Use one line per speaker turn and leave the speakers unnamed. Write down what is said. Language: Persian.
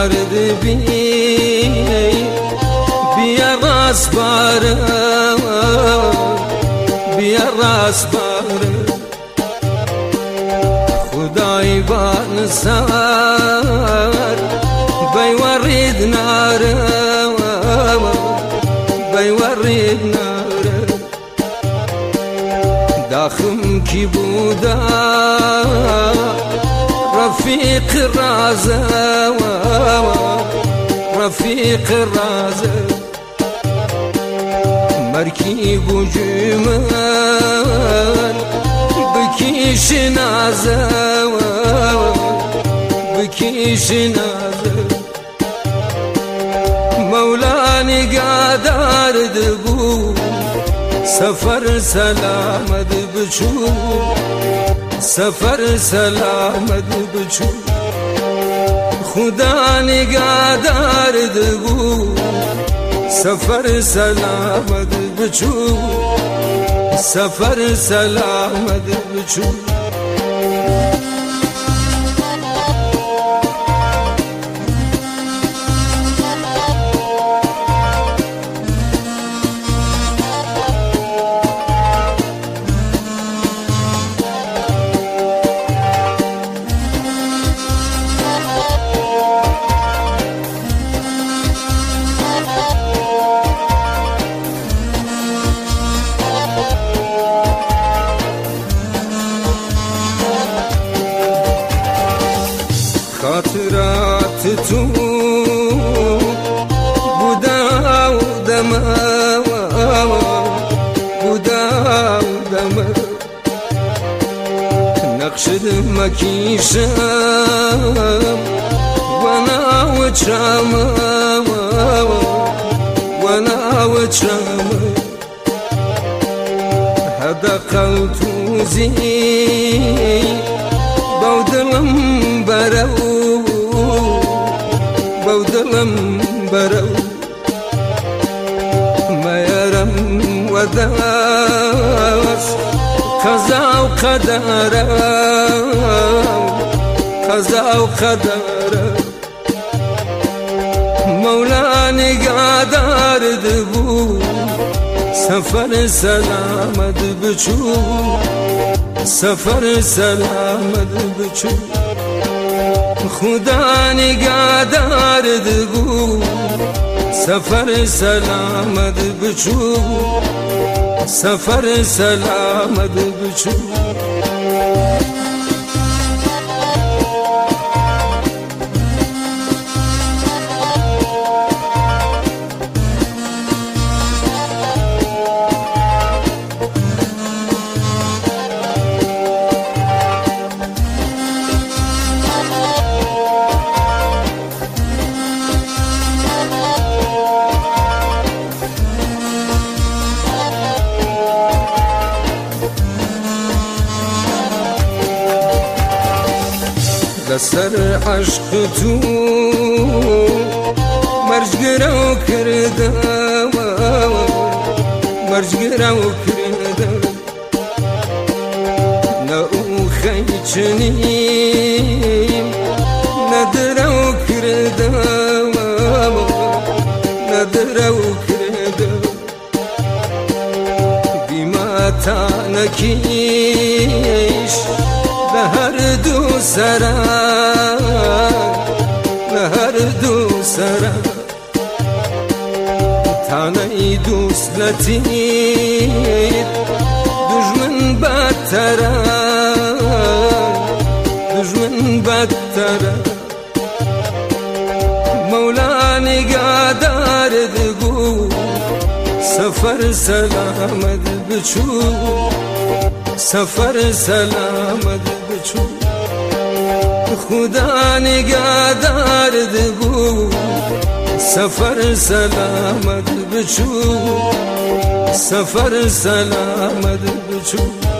درد بیا راست باره بیا راست باره خدای بان سر بیورید ناره بیورید ناره داخم کی بودا رفیق رازه رفیق رازه مرکی بوجمن بکیش نازه بکیش نازه مولانی قادر دبو سفر سلامت بچو سفر سلامت بچو خدا نگهدار دبو سفر سلامت بچو سفر سلامت بچو خاطرات تو بودا و دم بودا و دم نقش مکیشم وانا وچرم وانا وچرم هذا قلت زي بودلم برو بودلم برو ما يرم وداس قضا وقدر قضا وقدر مولاني قادر دبو سفر سلامت بچو سفر سلامت بچو خدا نگهدار دبو سفر سلامت بچو سفر سلامت بچو لسر عشق تو مرجگرو کردم مرجگرو کردم نه او خیچنیم ندرو کردم ندرو کردم بیما تا نکیش لهر دو سرا لهر دو سرا تاني دوست لطيف دجمن بدتره دجمن بدتره مولاني قادر دبو سفر سلامت بچو سفر سلامت بچو خدا نگهدار دبو سفر سلامت بچو سفر سلامت بچو